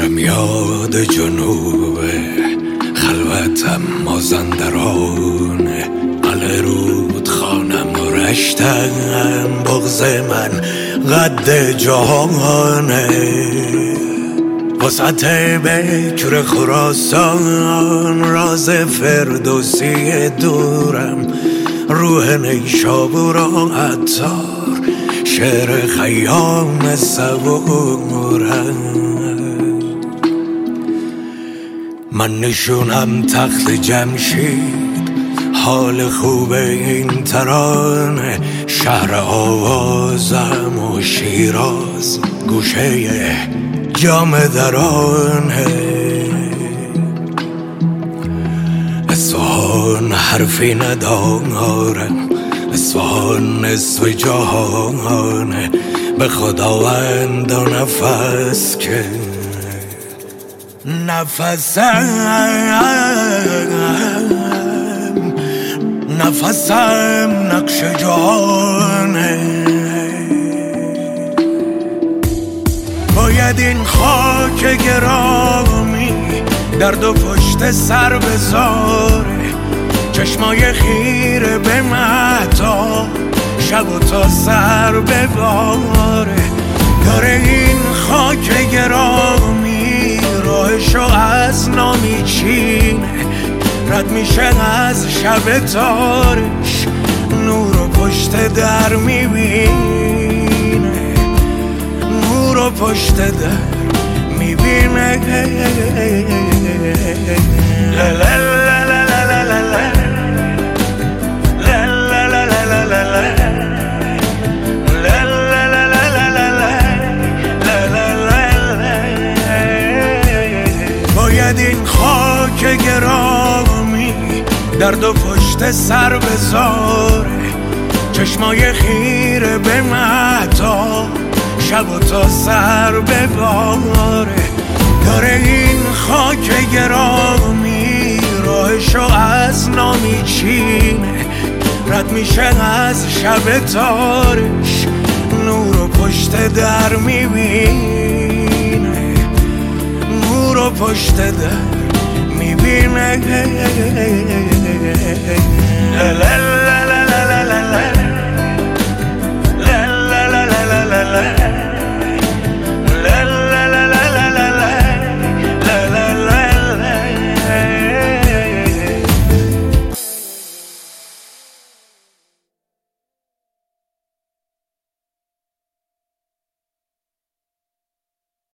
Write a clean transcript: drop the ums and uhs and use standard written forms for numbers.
میارم یاد جنوب خلوتم مازندرانه، قلعه رودخانم و رشتم، بغض من قد جهانه، وسط بکر خراسان راز فردوسی دورم، روح نیشابور و عطار شعر خیام صبورم. من نشونم تخت جمشید، حال خوب این ترانه، شهر آوازم و شیراز گوشه جام درانه، اصفهان حرفی ندارم، اصفهان نصف جهانه، به خداوند و نفس که نفسم نقش جانه. باید این خاک گرامی در دو پشت سر بذاره، چشمای خیره به مهتاب شب و تا سر بباره، داره این خاک گرامی راهشو از نامیچینه، رد میشه از شب تارش نور و پشت در میبینه، نور و پشت در میبینه. باید این خاک گرامی در دو پشت سر بذاره، چشمای خیره به مهتاب شب و تا سر بباره، داره این خاک گرامی راهشو از نامیچینه، رد میشه از شب تارش نور و پشت در میبینه، نور و پشت در میبینه.